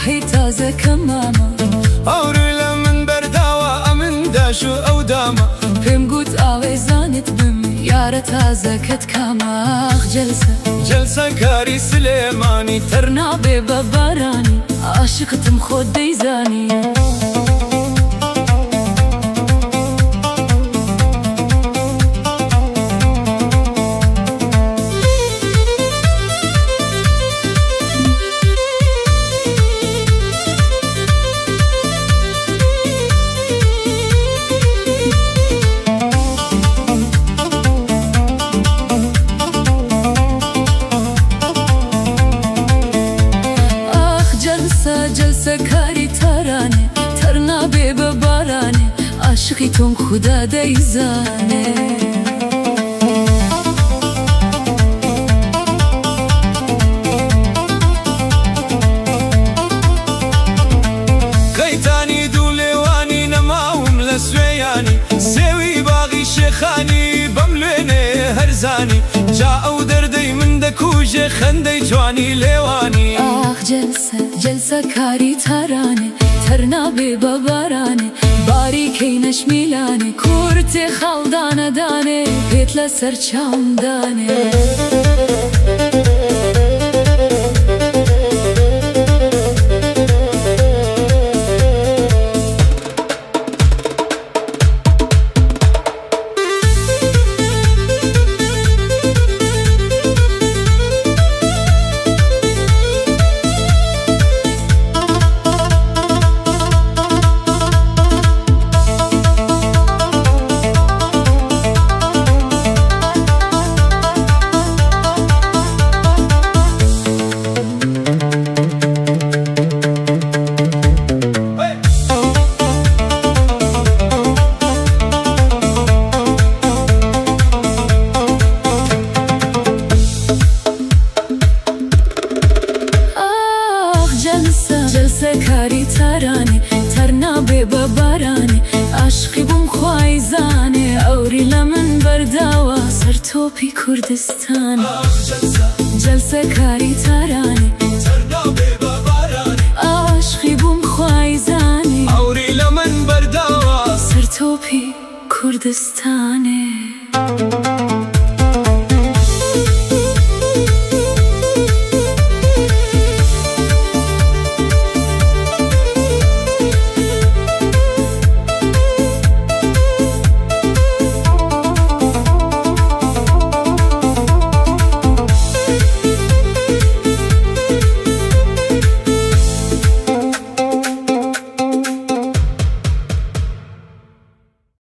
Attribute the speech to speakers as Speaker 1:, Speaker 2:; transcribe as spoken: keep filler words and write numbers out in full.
Speaker 1: هەی تازەکە مامە
Speaker 2: ئەوروی لە من بەرداوە ئەمن داشو ئەو دامە
Speaker 1: پێم گوت ئاوێزانت بم یارە تازەکەت کاماخ جەلسە
Speaker 2: جەلسە کاری سلێمانی
Speaker 1: تەر نابێ بە بارانی عاشقتم خۆت دەیزانی جلسە کاری تارانێ تەر نابێ بە بارانێ عاشقی تۆم خودا دەیزانێ
Speaker 2: قەیتانی دوو لێوانی نەماوم لە سوێیانی سێوی باغی شێخانی بەم لوێنێ هەرزانی جا ئەو دەردەی من دەکوژێ خەندەی جوانی لێوانی
Speaker 1: ئاخ جەلسە جەلسە کاری تارانێ تەر نابێ بە بارانێ باریکەی نەشمیلانێ کورتێ خەڵدانەدانێ پێت لە سەر چاومدانێ جلسە کاری تارانێ تەر نابێ بە بارانێ عاشقی بووم خوای زانێ ئەوری لە من بەرداوە سەر تۆپی کوردستانە جلسە کاری تارانێ
Speaker 2: تەر نابێ بە بارانێ
Speaker 1: عاشقی بووم خوای زانێ
Speaker 2: ئەوری لە من بەرداوە
Speaker 1: سەر تۆپی کوردستانێ